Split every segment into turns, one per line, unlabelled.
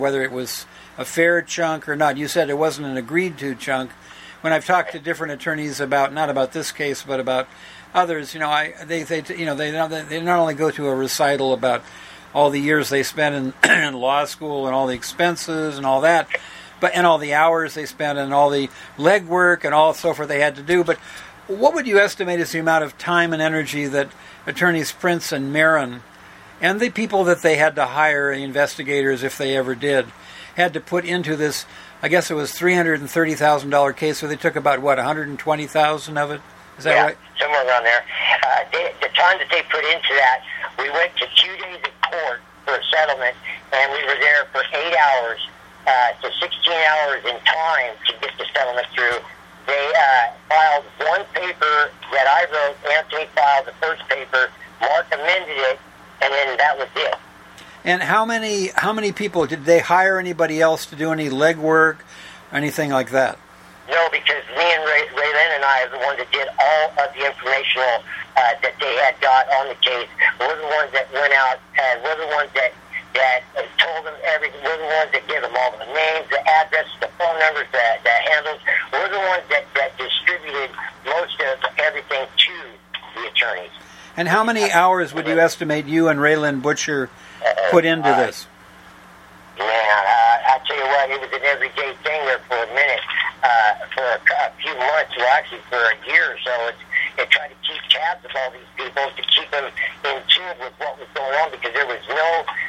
whether it was a fair chunk or not. You said it wasn't an agreed to chunk. When I've talked to different attorneys about, not about this case, but about others, they not only go to a recital about all the years they spent in law school and all the expenses and all that, and all the hours they spent and all the legwork and all so forth they had to do. But what would you estimate is the amount of time and energy that attorneys Prince and Marin and the people that they had to hire, the investigators, if they ever did, had to put into this? I guess it was $330,000 case, so they took about, $120,000 of it? Is that right?
Yeah, somewhere around there. The time that they put into that, we went to 2 days in court for a settlement, and we were there for 8 hours to 16 hours in time to get the settlement through. They filed one paper that I wrote. Anthony filed the first paper. Mark amended it, and then that was it.
And how many people, did they hire anybody else to do any legwork, anything like that?
No, because me and Raylyn and I are the ones that did all of the informational that they had got on the case. We're the ones that went out, and we're the ones that told them everything. We're the ones that gave them all the names, the addresses, the phone numbers, the handles. We're the ones that distributed most of everything to the attorneys.
And how many hours would you estimate you and Raylyn Butcher put into this?
Man, I tell you what, it was an everyday thing there for a minute, for a few months, well, actually for a year or so. It tried to keep tabs of all these people, to keep them in tune with what was going on, because there was no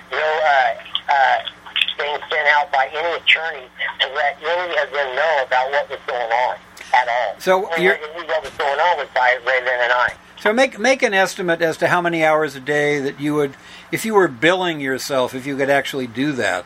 thing sent out by any attorney to let any of them know about what was going on at all.
So
what was going on was by Raylyn and I.
So make an estimate as to how many hours a day that you would, if you were billing yourself, if you could actually do that.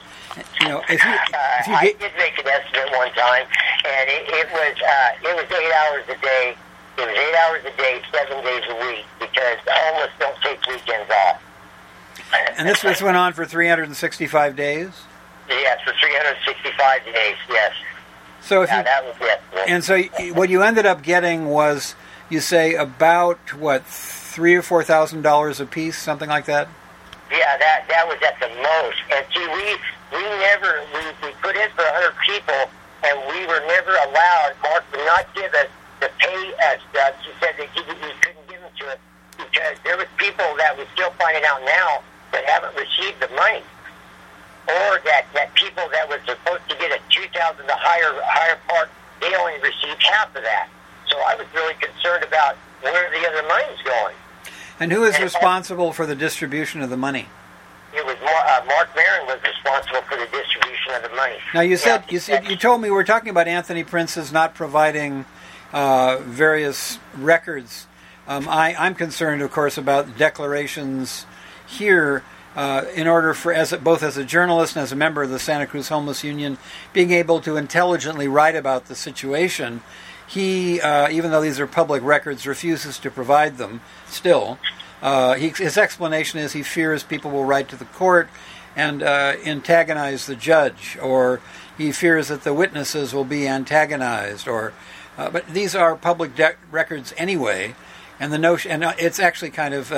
I did make an estimate one time, and it was 8 hours a day. It was 8 hours a day, 7 days a week, because the homeless don't take weekends off.
And this went on for 365 days?
Yes, for 365 days, yes.
So
that was it.
And so what you ended up getting was, you say, about, $3,000 or $4,000 a piece, something like that?
Yeah, that was at the most. And see, we put in for 100 people, and we were never allowed. Mark would not give us the pay stuff. He said that he couldn't give them to us because there was people that we're still finding out now that haven't received the money, or that people that were supposed to get a $2,000 the higher part, they only received half of that. So I was really concerned about where the other money's going.
And who is responsible for the distribution of the money?
It was Mark Marin was responsible for the distribution of the money.
Now you told me, we were talking about Anthony Prince's not providing various records. I'm concerned, of course, about declarations here. In order for, both as a journalist and as a member of the Santa Cruz Homeless Union, being able to intelligently write about the situation. He, even though these are public records, refuses to provide them still. His explanation is he fears people will write to the court and antagonize the judge, or he fears that the witnesses will be antagonized. But these are public records anyway, and the notion, and it's actually kind of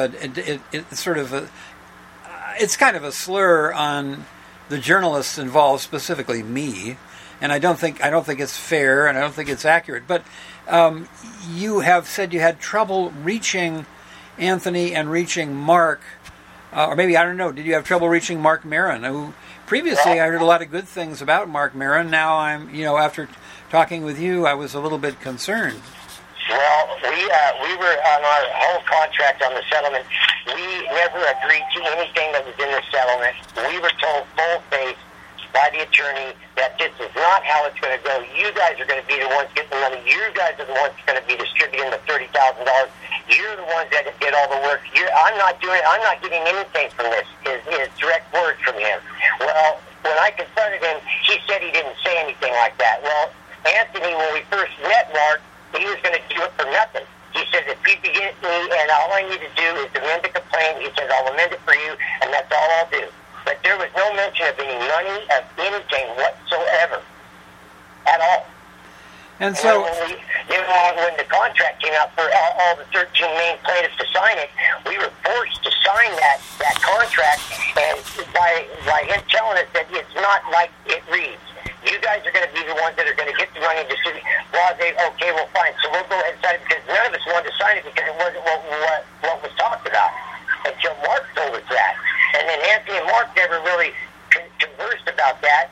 it's kind of a slur on the journalists involved, specifically me. And I don't think it's fair, and I don't think it's accurate. But you have said you had trouble reaching Anthony and reaching Mark, or maybe, I don't know, did you have trouble reaching Mark Marin, who previously I heard a lot of good things about Mark Marin. Now I'm, after talking with you, I was a little bit concerned.
Well, we were on our whole contract on the settlement. We never agreed to anything that was in the settlement. We were told full-face by the attorney that this is not how it's going to go. You guys are going to be the ones getting the money. You guys are the ones going to be distributing the $30,000. You're the ones that did all the work. I'm not getting anything from this. His direct words from him. Well, when I confronted him, he said he didn't say anything like that. Well, Anthony, when we first met Mark, he was going to do it for nothing. He said, if you can get me, and all I need to do is amend the complaint, he says, I'll amend it for you, and that's all I'll do. But there was no mention of any money, of anything whatsoever, at all.
And so,
when the contract came out for all the 13 main plaintiffs to sign it, we were forced to sign that contract, and by him telling us that it's not like it reads. You guys are going to be the ones that are going to get the money and distribute. Well, okay, well, fine. So we'll go ahead and sign it because none of us wanted to sign it because it wasn't what was talked about until Mark told us that. And then Anthony and Mark never really conversed about that.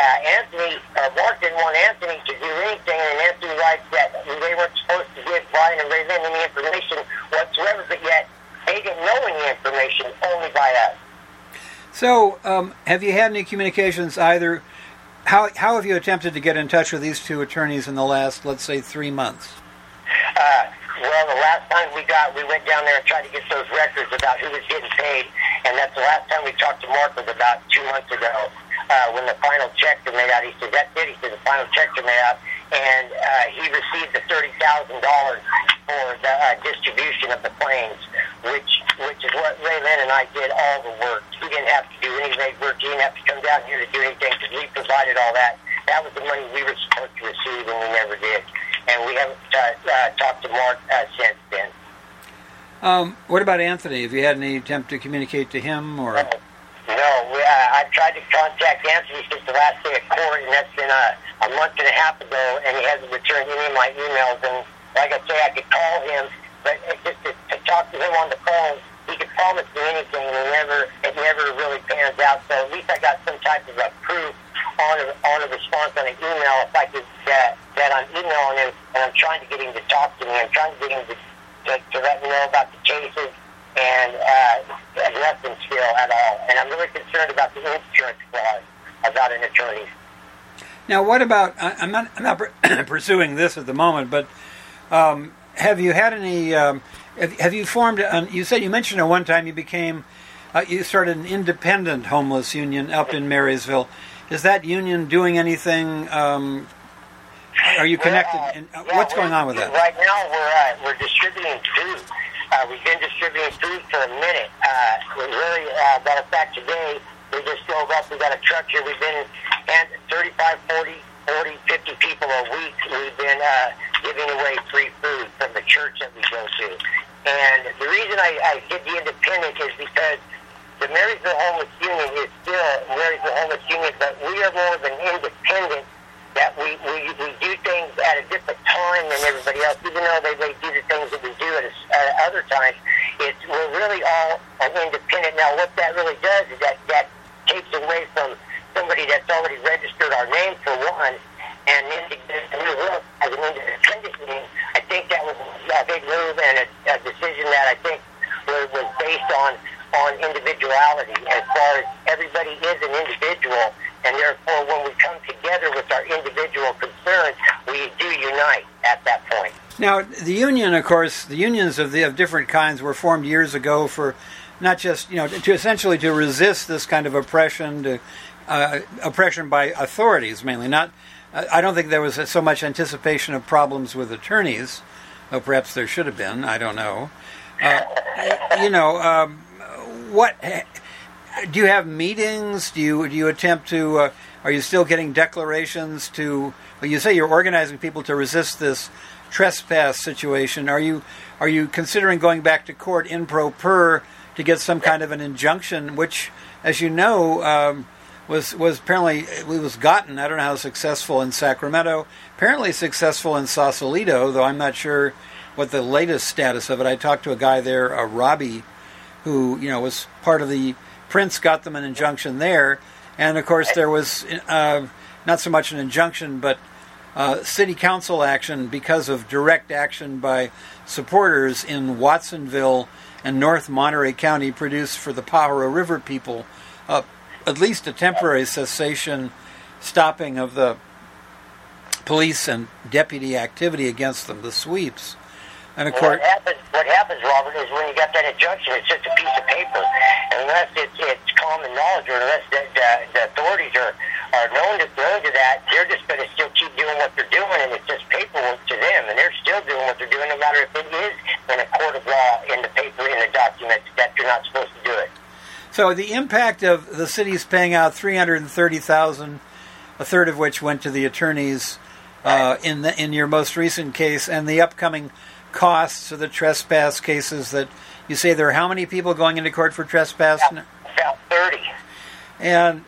Mark didn't want Anthony to do anything, and Anthony writes that they weren't supposed to give Brian and Ray Lynn any information whatsoever, but yet they didn't know any information, only by us.
So, have you had any communications either? How have you attempted to get in touch with these two attorneys in the last, let's say, 3 months?
Well, the last time we went down there and tried to get those records about who was getting paid, and that's the last time we talked to Mark was about 2 months ago. When the final checks were made out, he said, that's it. He said, the final checks are made out, and he received the $30,000 for the distribution of the planes, which is what Ray Lynn and I did all the work. He didn't have to do any legwork. He didn't have to come down here to do anything because we provided all that. That was the money we were supposed to receive, and we never did. And we haven't talked to Mark since then.
What about Anthony? Have you had any attempt to communicate to him? Or
No, I've tried to contact Anthony since the last day of court, and that's been a month and a half ago, and he hasn't returned any of my emails. And like I say, I could call him, but just to talk to him on the phone, he could promise me anything, and it never really pans out. So at least I got some type of a proof on a response on an email if I could that I'm emailing him, and I'm trying to get him to talk to me. I'm trying to get him to let me know about the cases, and nothing still at all. And I'm really concerned about the insurance clause about an attorney.
Now, what about? I'm not pursuing this at the moment, but have you had any? Have you formed? You mentioned at one time you started an independent homeless union up in Marysville. Is that union doing anything? Are you connected? What's going on with that?
Right now, we're distributing food. We've been distributing food for a minute. Matter of fact, today we just drove up. We got a truck here. We've been 35, 40, 50 people a week. We've been giving away free food from the church that we go to. And the reason I did the independent is because the Marysville Homeless Union is still Marysville Homeless Union, but we are more of an independent. That we do things at a different time than everybody else, even though they do the things that we do at other times. We're really all an independent. Now, what that really does is that takes away from somebody that's already registered our name for one, and then to get a new look as an independent union. I think that was a big move and a decision that I think was based on individuality, as far as everybody is an individual. And therefore, when we come together with our individual concerns, we do unite at that point.
Now, the union, of course, the unions of different kinds were formed years ago for not just, to essentially to resist this kind of oppression, oppression by authorities mainly. I don't think there was so much anticipation of problems with attorneys, though perhaps there should have been. I don't know. What? Do you have meetings? Do you attempt to? Are you still getting declarations to? Well, you say you're organizing people to resist this trespass situation. Are you considering going back to court in pro per to get some kind of an injunction, which, as you know, was apparently it was gotten. I don't know how successful in Sacramento. Apparently successful in Sausalito, though I'm not sure what the latest status of it. I talked to a guy there, Robbie, who was part of the. Prince got them an injunction there, and of course there was not so much an injunction, but city council action because of direct action by supporters in Watsonville and North Monterey County produced for the Pajaro River people at least a temporary cessation, stopping of the police and deputy activity against them, the sweeps. And of course,
what happens, Robert, is when you got that injunction, it's just a piece of paper. And unless it's common knowledge, or unless the authorities are known to that, they're just going to still keep doing what they're doing, and it's just paperwork to them. And they're still doing what they're doing, no matter if it is in a court of law, in the paper, in the documents, that you're not supposed to do it.
So the impact of the city's paying out $330,000, a third of which went to the attorneys in your most recent case, and the upcoming costs of the trespass cases that You say there are how many people going into court for trespass?
About 30.
And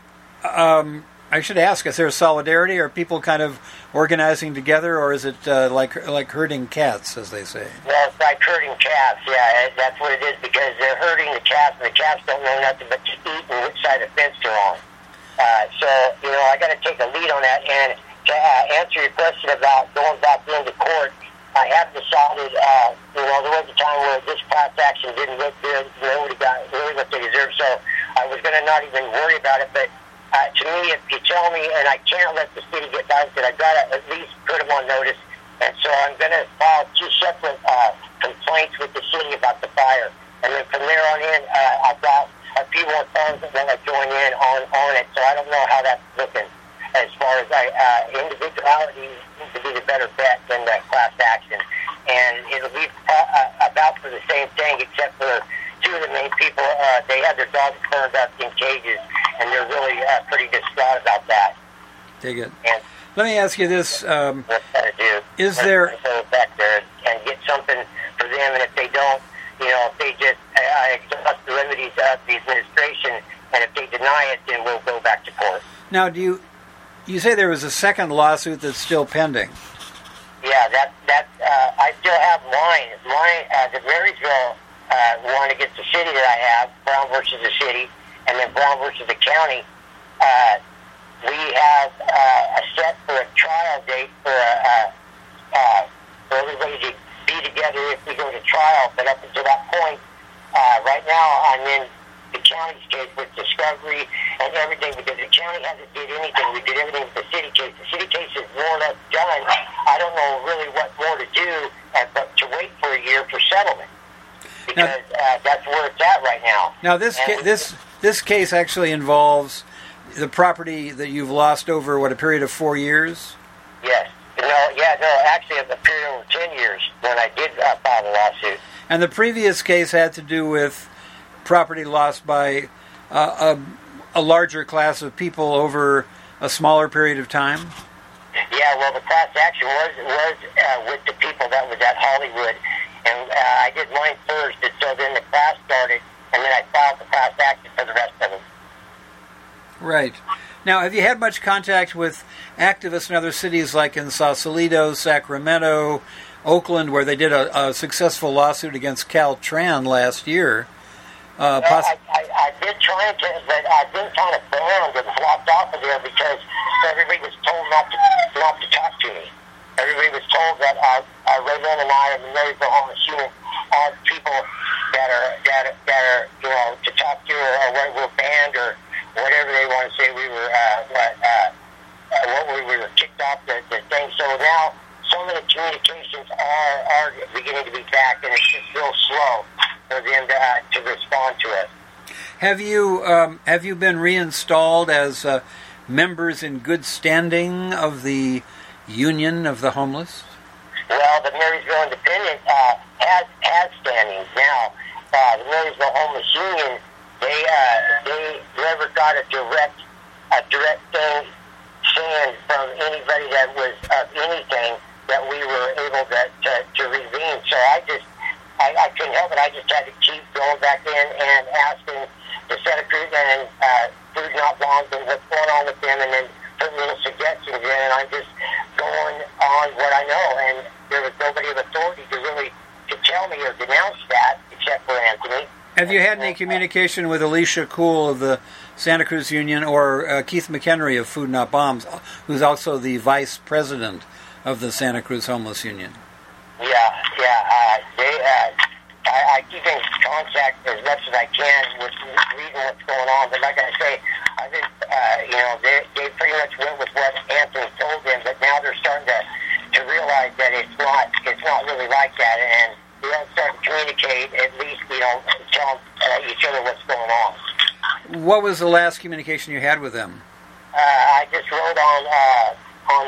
I should ask, is there solidarity? Are people kind of organizing together, or is it like herding cats, as they say?
Well, it's like herding cats, yeah. That's what it is, because they're herding the cats, and the cats don't know nothing but to eat and which side of the fence they're on. So, I got to take a lead on that. And to answer your question about going back into court, I have decided, there was a time where this class action didn't look good. Nobody got really what they deserved, so I was going to not even worry about it. But to me, if you tell me, and I can't let the city get by with it, I've got to at least put them on notice. And so I'm going to file 2 separate complaints with the city about the fire. And then from there on in, I've got a few more funds that want to join in on it. So I don't know how that's looking as far as individuality needs to be the better bet than the class action. And it'll be about for the same thing, except for 2 of the main people. They had their dogs burned up in cages, and they're really pretty distraught about that.
Dig it.
And
let me ask you this.
what to do.
Is there...
Go back there and get something for them, and if they don't, if they just exhaust the remedies of the administration, and if they deny it, then we'll go back to court.
Now, you say there was a second lawsuit that's still pending?
Yeah, I still have mine. The Marysville one against the city that I have, Brown versus the city, and then Brown versus the county. We have a set for a trial date for everybody to be together if we go to trial. But up until that point, right now I'm in the county's case with discovery and everything, because the county hasn't did anything. We did everything with the city case. The city case is more or less done. I don't know really what more to do, but to wait for a year for settlement, because that's where it's at right now.
Now, this case actually involves the property that you've lost over, a period of 4 years?
Yes. Actually, a period over 10 years when I did file the lawsuit.
And the previous case had to do with property lost by a larger class of people over a smaller period of time?
Yeah, well, the class action was with the people that was at Hollywood, and I did mine first, and so then the class started, and then I filed the class action for the rest of them.
Right. Now, have you had much contact with activists in other cities like in Sausalito, Sacramento, Oakland, where they did a successful lawsuit against Caltran last year?
I did try to, but I've been kind of banned and blocked off of there because everybody was told not to talk to me. Everybody was told that Raylan and I and the Marysville Homeless Unit are people that are to talk to, or we're banned, or whatever they want to say. We were we were kicked off the thing. So now some of the communications are beginning to be back, and it's just real slow for them to respond to us.
Have you been reinstalled as members in good standing of the Union of the Homeless?
Well, the Marysville Independent has standing now. The Marysville Homeless Union, they never got a direct thing saying from anybody that was of anything that we were able to redeem. So I couldn't help it. I just had to keep going back in and asking the Santa Cruz and Food Not Bombs and what's going on with them, and then putting little suggestions in, and I'm just going on what I know. And there was nobody of authority to tell me or denounce that except for Anthony.
Have you had any communication with Alicia Cool of the Santa Cruz Union, or Keith McHenry of Food Not Bombs, who's also the vice president of the Santa Cruz Homeless Union?
I keep in contact as much as I can with reading what's going on. But like I say, I think they pretty much went with what Anthony told them. But now they're starting to realize that it's not really like that, and we have to start to communicate, at least tell each other what's going on.
What was the last communication you had with them?
I just wrote on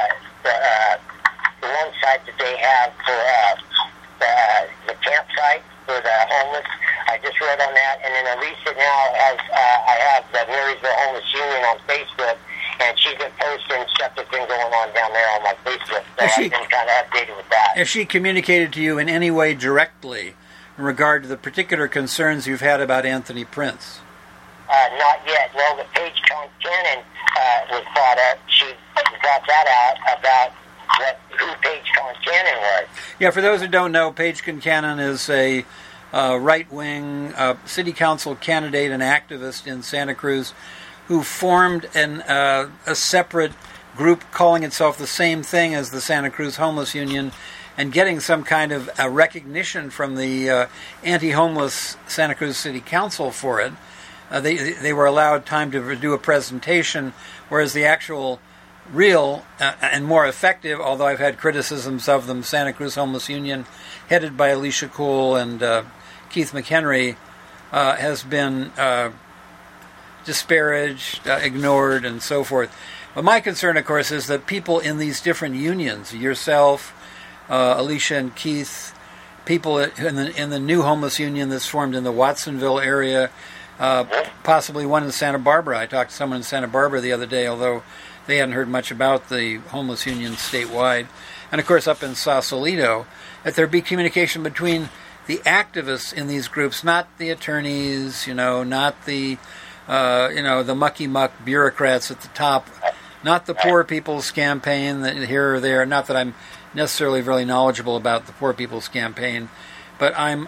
the one site that they have for the campsite for the homeless. I just wrote on that, and then Elisa now I have the Marysville Homeless Union on Facebook, and she's been posting stuff that's been going on down there on my Facebook. So I've been kind of updated with that.
Has she communicated to you in any way directly in regard to the particular concerns you've had about Anthony Prince?
Not yet. Well, the Paige Concannon was brought up. She brought that out about who Paige Concannon was.
Yeah, for those who don't know, Paige Concannon is a right-wing city council candidate and activist in Santa Cruz who formed a separate group calling itself the same thing as the Santa Cruz Homeless Union and getting some kind of recognition from the anti-homeless Santa Cruz City Council for it. They were allowed time to do a presentation, whereas the actual real and more effective, although I've had criticisms of them, Santa Cruz Homeless Union, headed by Alicia Cool and Keith McHenry, has been disparaged, ignored, and so forth. But my concern, of course, is that people in these different unions, yourself, Alicia and Keith, people in the new homeless union that's formed in the Watsonville area, possibly one in Santa Barbara. I talked to someone in Santa Barbara the other day, although they hadn't heard much about the homeless union statewide. And, of course, up in Sausalito, that there be communication between the activists in these groups, not the attorneys, not the, the mucky-muck bureaucrats at the top, not the Poor People's Campaign that here or there. Not that I'm necessarily really knowledgeable about the Poor People's Campaign, but I'm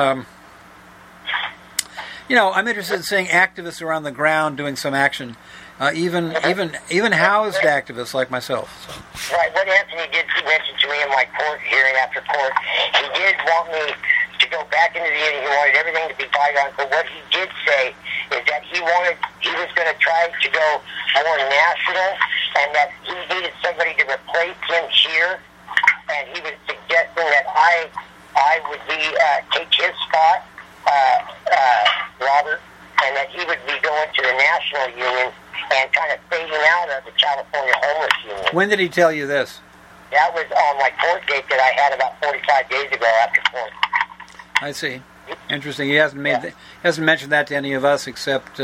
interested in seeing activists around the ground doing some action, even housed activists like myself. So.
Right. What Anthony did mention to me in my court hearing after court, he did want me to go back into the union. He wanted everything to be bygone. But what he did say is that he was going to try to go more national, and that he needed somebody to replace him here. And he was suggesting that I would take his spot, Robert, and that he would be going to the national union and kind of fading out of the California homeless union.
When did he tell you this?
That was on my court date that I had about 45 days ago after court.
I see. Interesting. He hasn't mentioned that to any of us except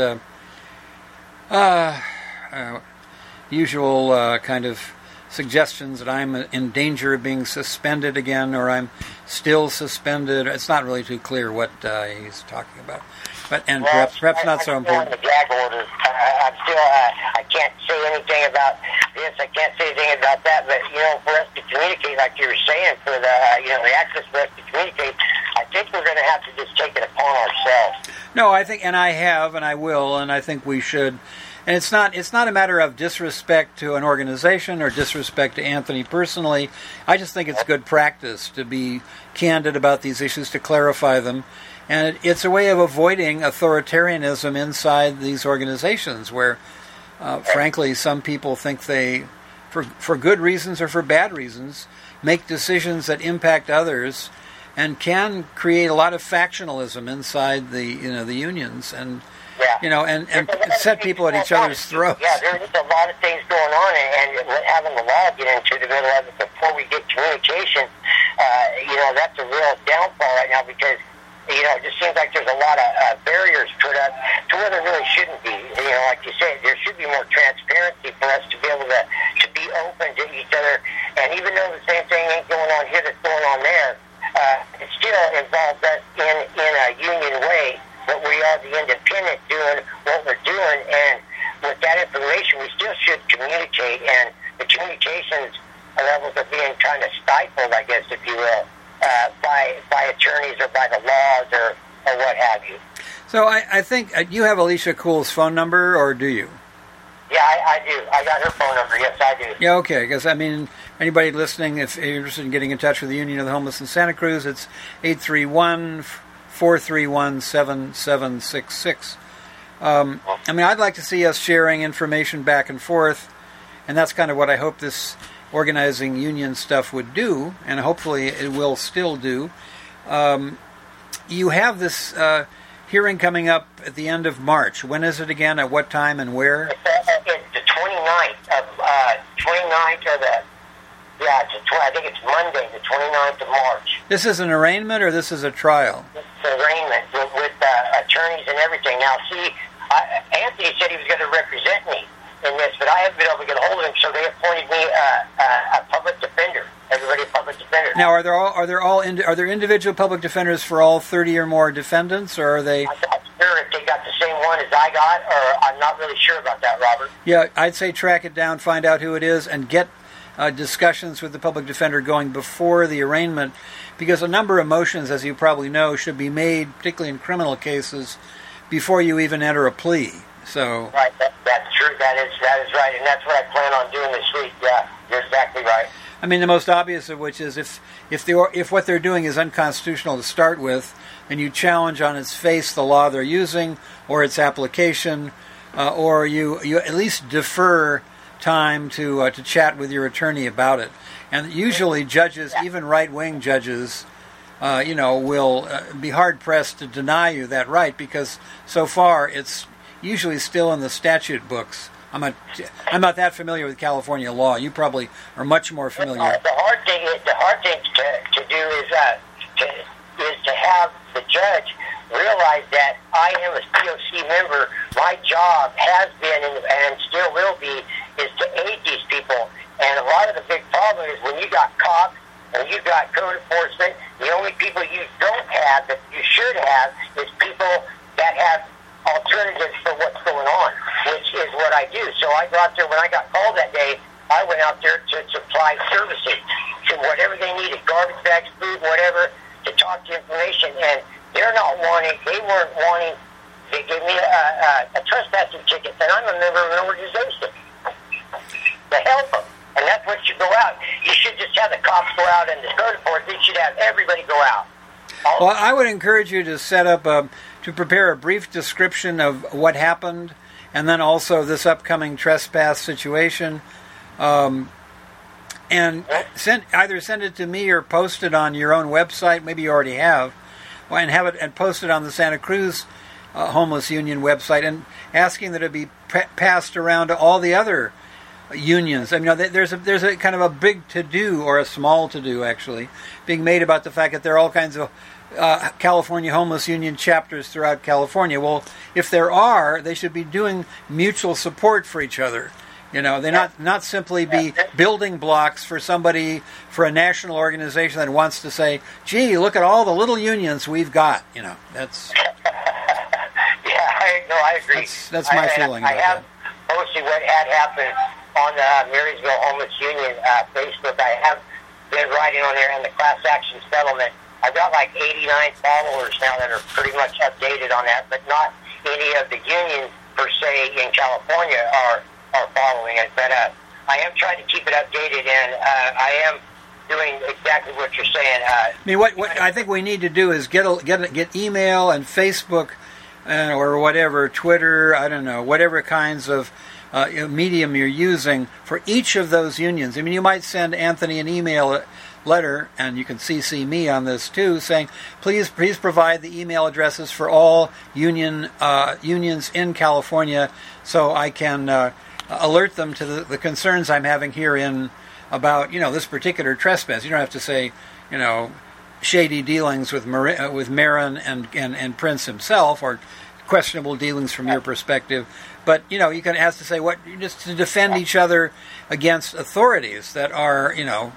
usual kind of suggestions that I'm in danger of being suspended again, or I'm still suspended. It's not really too clear what he's talking about, perhaps not so important.
I'm still in the gag order. I'm still. I can't say anything about this. I can't say anything about that. But for us to communicate, like you were saying, for the the access for us to communicate, I think we're going to have to just take it upon ourselves.
No, I think, and I have, and I will, and I think we should. And it's not a matter of disrespect to an organization or disrespect to Anthony personally. I just think it's good practice to be candid about these issues, to clarify them. And it's a way of avoiding authoritarianism inside these organizations where, frankly, some people think they, for good reasons or for bad reasons, make decisions that impact others and can create a lot of factionalism inside the unions and set people at each other's throats.
Yeah, there's a lot of things going on, and having the law get into the middle of it before we get communication, that's a real downfall right now because, it just seems like there's a lot of barriers put up to where there really shouldn't be. Like you said, there should be more transparency for us to be able to be open to each other, and even though the same thing ain't going on here that's going on there, it still involves us in a union way. But we are the independent doing what we're doing, and with that information, we still should communicate, and the communications levels are being kind of stifled, I guess, if you will, by attorneys or by the laws or what have you.
So I think you have Alicia Cool's phone number, or do you?
Yeah, I do. I got her phone number. Yes, I do.
Yeah, okay. Because, anybody listening, if you're interested in getting in touch with the Union of the Homeless in Santa Cruz, it's 831-431-7766. I'd like to see us sharing information back and forth, and that's kind of what I hope this organizing union stuff would do, and hopefully it will still do. You have this hearing coming up at the end of March. When is it again? At what time and where?
It's the 29th of I think it's Monday, the 29th of March.
This is an arraignment, or this is a trial?
It's an arraignment with attorneys and everything. Now, see, Anthony said he was going to represent me in this, but I haven't been able to get a hold of him, so they appointed me a public defender. Everybody a public defender.
Now, are there individual public defenders for all 30 or more defendants, or are they?
I'm not sure if they got the same one as I got, or I'm not really sure about that, Robert.
Yeah, I'd say track it down, find out who it is, and get discussions with the public defender going before the arraignment, because a number of motions, as you probably know, should be made, particularly in criminal cases, before you even enter a plea. So.
Right, that's true. That is right, and that's what I plan on doing this week. Yeah, you're exactly right.
I mean, the most obvious of which is if what they're doing is unconstitutional to start with, then you challenge on its face the law they're using or its application, or you at least defer time to chat with your attorney about it. And usually judges, even right-wing judges, will be hard-pressed to deny you that right, because so far it's usually still in the statute books. I'm not that familiar with California law. You probably are much more familiar.
The hard thing to do is to have the judge realize that I am a COC member. My job has been and still will be is to aid these people. And a lot of the big problem is when you got cops and you got code enforcement, the only people you don't have that you should have is people that have alternatives for what's going on, which is what I do. So I go out there, when I got called that day, I went out there to supply services to whatever they needed, garbage bags, food, whatever, to talk to information. And they weren't wanting, they gave me a trespassing ticket, and I'm a member of an organization to help them. And that's what should go out. You should just have the cops go out and the code enforcement, you should have everybody go out.
Well, I would encourage you to set up to prepare a brief description of what happened, and then also this upcoming trespass situation, and either send it to me or post it on your own website. Maybe you already have, and have it and post it on the Santa Cruz Homeless Union website, and asking that it be passed around to all the other unions. I mean, there's a kind of a big to-do, or a small to-do actually, being made about the fact that there are all kinds of California Homeless Union chapters throughout California. Well, if there are, they should be doing mutual support for each other. They not simply be building blocks for a national organization that wants to say, gee, look at all the little unions we've got. That's...
I agree.
That's my feeling about that.
I have posted what had happened on the Marysville Homeless Union Facebook. I have been writing on there, and the class action settlement. I've got like 89 followers now that are pretty much updated on that, but not any of the unions per se in California are following it. But I am trying to keep it updated, and I am doing exactly what you're saying.
What I think we need to do is get email and Facebook or whatever, Twitter, I don't know, whatever kinds of medium you're using for each of those unions. I mean, you might send Anthony an email letter, and you can CC me on this too, saying, please provide the email addresses for all unions in California, so I can alert them to the concerns I'm having here about this particular trespass. You don't have to say shady dealings with Marin and Prince himself, or questionable dealings from your perspective. But you can ask to say just to defend each other against authorities that are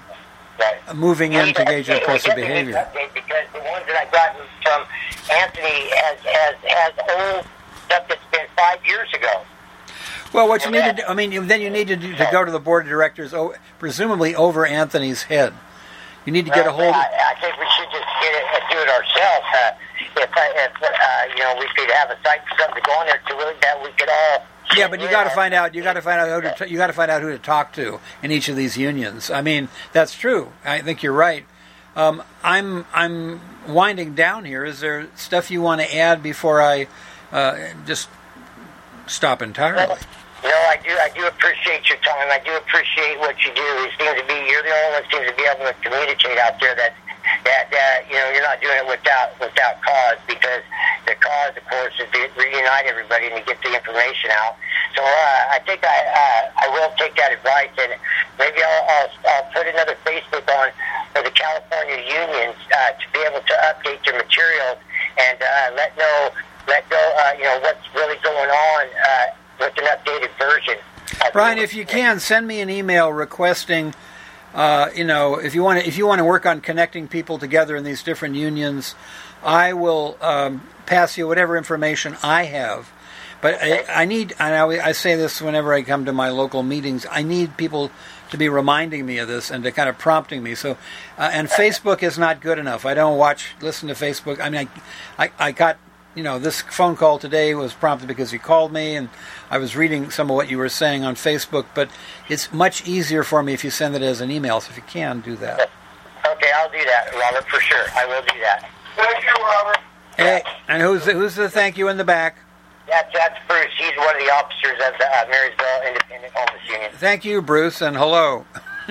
moving in to engage in oppressive behavior.
Because the ones that I've gotten from Anthony has old stuff that's been 5 years ago.
Well, what you need to do, then you need to go to the board of directors, presumably over Anthony's head. You need to get a hold of...
I think we should just do it ourselves. If we could have a site for something to go on there to really that we could all...
Yeah, but you got to find out. You got to find out who to talk to in each of these unions. I mean, that's true. I think you're right. I'm winding down here. Is there stuff you want to add before I just stop entirely?
No, I do appreciate your time. I do appreciate what you do. You're the only one that seems to be able to communicate out there that you're not doing it without cause, because the cause, of course, is to reunite everybody and to get the information out. So I think I will take that advice, and maybe I'll put another Facebook on for the California unions to be able to update their materials and let know what's really going on with an updated version.
Brian, if you can, send me an email requesting if you want to work on connecting people together in these different unions, I will pass you whatever information I have. But I say this whenever I come to my local meetings, I need people to be reminding me of this and to kind of prompting me. So, and Facebook is not good enough. I don't listen to Facebook. I mean, I got, this phone call today was prompted because you called me, and I was reading some of what you were saying on Facebook, but it's much easier for me if you send it as an email. So if you can, do that.
Okay, I'll do that, Robert, for sure. I will do that. Thank you, Robert.
Hey, and who's the thank you in the back?
That's Bruce. He's one of the officers of the Marysville Independent Homeless Union.
Thank you, Bruce, and hello.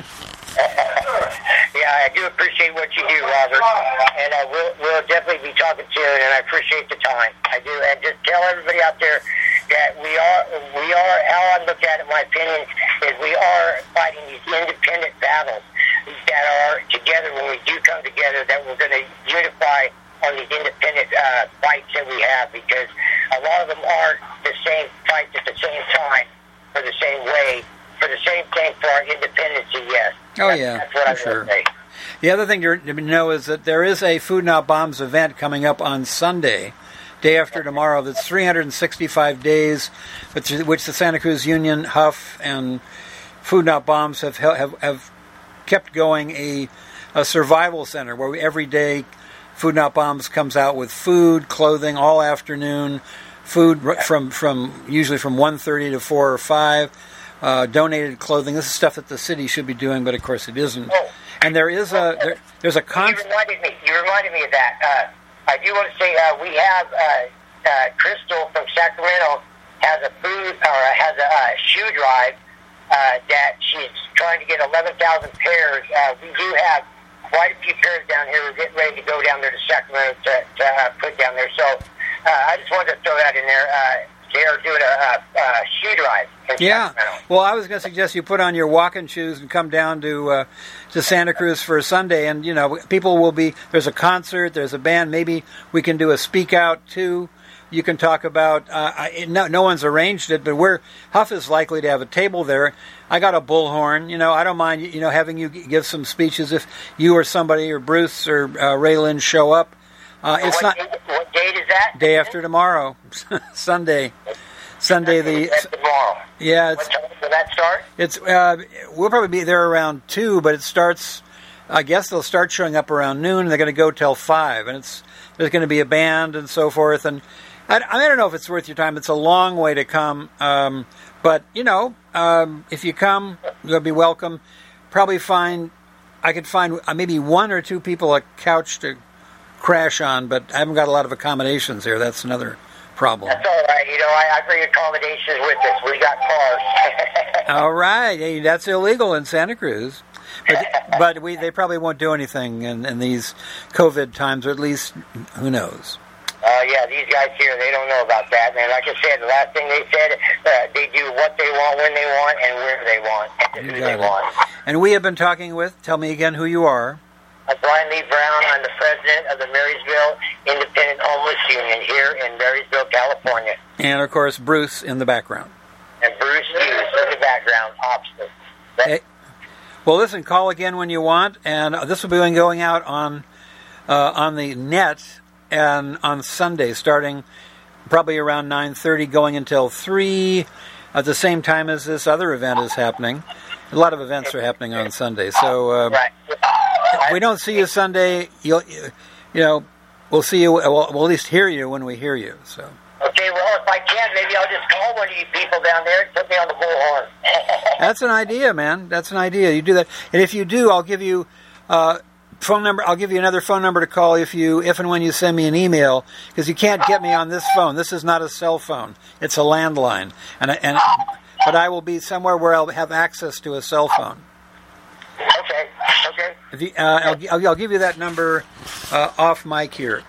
Yeah, I do appreciate what you do, Robert, and we'll definitely be talking soon, and I appreciate the time. I do, and just tell everybody out there that we are, how I look at it, my opinion, is we are fighting these independent battles that are together. When we do come together, that we're going to unify on these independent fights that we have, because a lot of them aren't the same fights at the same time for the same way, for the same thing for our independency, yes. That's what I'm going to say.
The other thing to know is that there is a Food Not Bombs event coming up on Sunday, day after tomorrow, that's 365 days, which the Santa Cruz Union, Huff, and Food Not Bombs have kept going a survival center where every day Food Not Bombs comes out with food, clothing all afternoon, food from usually from 1:30 to 4 or 5, donated clothing. This is stuff that the city should be doing, but of course it isn't. And there's a concept.
You reminded me of that. I do want to say we have Crystal from Sacramento has a shoe drive that she's trying to get 11,000 pairs. We do have quite a few pairs down here. We're getting ready to go down there to Sacramento to put down there. So I just wanted to throw that in there. They are doing a shoe drive in Sacramento.
Well, I was going to suggest you put on your walking shoes and come down to Santa Cruz for a Sunday. And, people will be, there's a concert, there's a band. Maybe we can do a speak out, too. You can talk about, no one's arranged it, but Huff is likely to have a table there. I got a bullhorn. I don't mind, having you give some speeches if you or somebody or Bruce or Raylan show up.
What date is that?
Day after tomorrow, Sunday. That's
tomorrow.
Yeah.
What time will that start?
It's we'll probably be there around 2, but it starts. I guess they'll start showing up around noon, and they're going to go till 5, and there's going to be a band and so forth. And I don't know if it's worth your time. It's a long way to come, but if you come, you'll be welcome. Probably I could find maybe 1 or 2 people a couch to crash on, but I haven't got a lot of accommodations here. That's another problem.
That's all right. I bring accommodations with us. We got cars.
All right. Hey, that's illegal in Santa Cruz. But they probably won't do anything in these COVID times, or at least, who knows.
Yeah, these guys here, they don't know about that, man. Like I said, the last thing they said, they do what they want, when they want, and where they want, and who they want.
And we have been talking with, tell me again who you are.
I'm Brian Lee Brown. I'm the president of the Marysville Independent Homeless Union here in Marysville, California.
And, of course, Bruce in the background.
And Bruce Hughes in the background, opposite.
Well, listen, call again when you want, and this will be going out on the net and on Sunday, starting probably around 9:30, going until 3, at the same time as this other event is happening. A lot of events are happening on Sunday, so if we don't see you Sunday, we'll see you. We'll at least hear you when we hear you. So.
Okay, well, if I can, maybe I'll just call one of you people down there and put me on the bullhorn.
That's an idea, man. That's an idea. You do that, and if you do, I'll give you phone number. I'll give you another phone number to call if and when you send me an email, because you can't get me on this phone. This is not a cell phone; it's a landline, but I will be somewhere where I'll have access to a cell phone. Okay. I'll give you that number off mic here.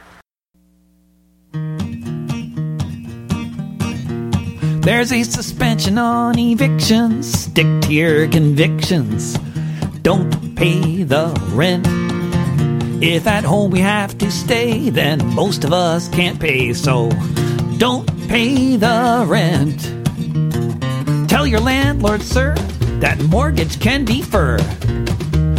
There's a suspension on evictions. Stick to your convictions. Don't pay the rent. If at home we have to stay, then most of us can't pay. So don't pay the rent. Tell your landlord, sir, that mortgage can defer.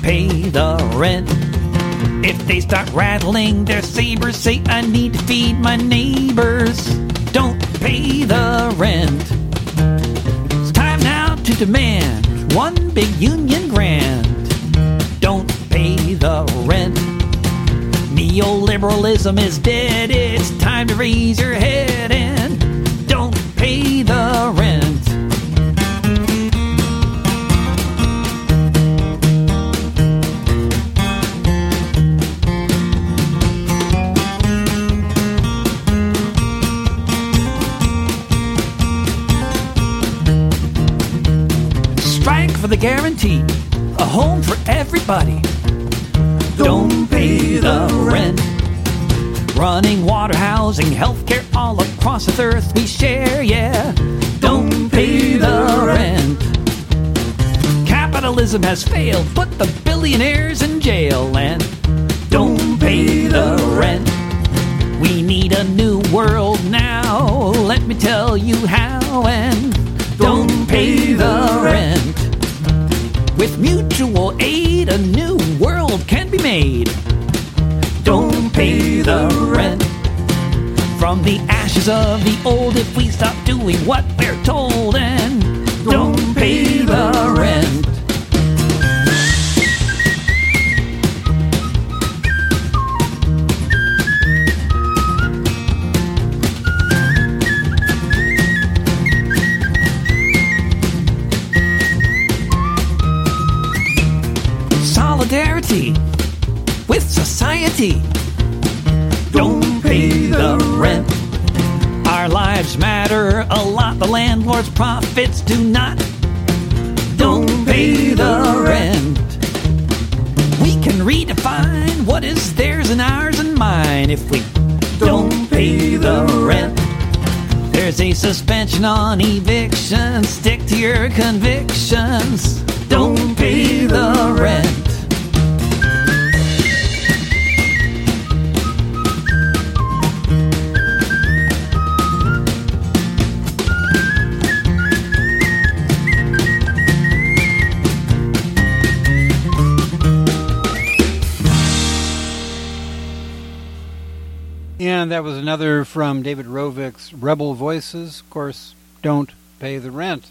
pay the rent. If they start rattling their sabers, say I need to feed my neighbors. Don't pay the rent. It's time now to demand one big union grant. Don't pay the rent. Neoliberalism is dead. It's time to raise your head and don't pay the rent. Strike for the guarantee, a home for everybody. Don't pay the rent. Running water, housing, healthcare all across the earth we share, yeah. Don't pay the rent. Capitalism has failed, put the billionaires in jail, and don't pay the rent. We need a new world now, let me tell you how, and don't pay the rent. With mutual aid, a new world can be made. Don't pay the rent. From the ashes of the old, if we stop doing what we're told, and don't pay the rent. Solidarity with society. Don't pay the rent. Our lives matter a lot. The landlord's profits do not. Don't pay the rent. We can redefine what is theirs and ours and mine if we don't pay the rent. There's a suspension on eviction. Stick to your convictions. Don't pay the rent.
And that was another from David Rovick's Rebel Voices. Of course, don't pay the rent.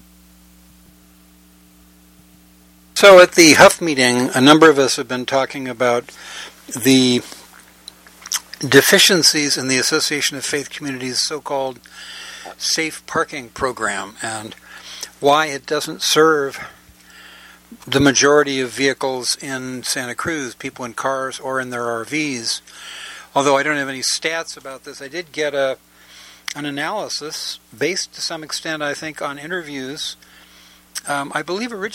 So at the Huff meeting, a number of us have been talking about the deficiencies in the Association of Faith Communities' so-called safe parking program and why it doesn't serve the majority of vehicles in Santa Cruz, people in cars or in their RVs. Although I don't have any stats about this, I did get an analysis based to some extent, I think, on interviews. I believe originally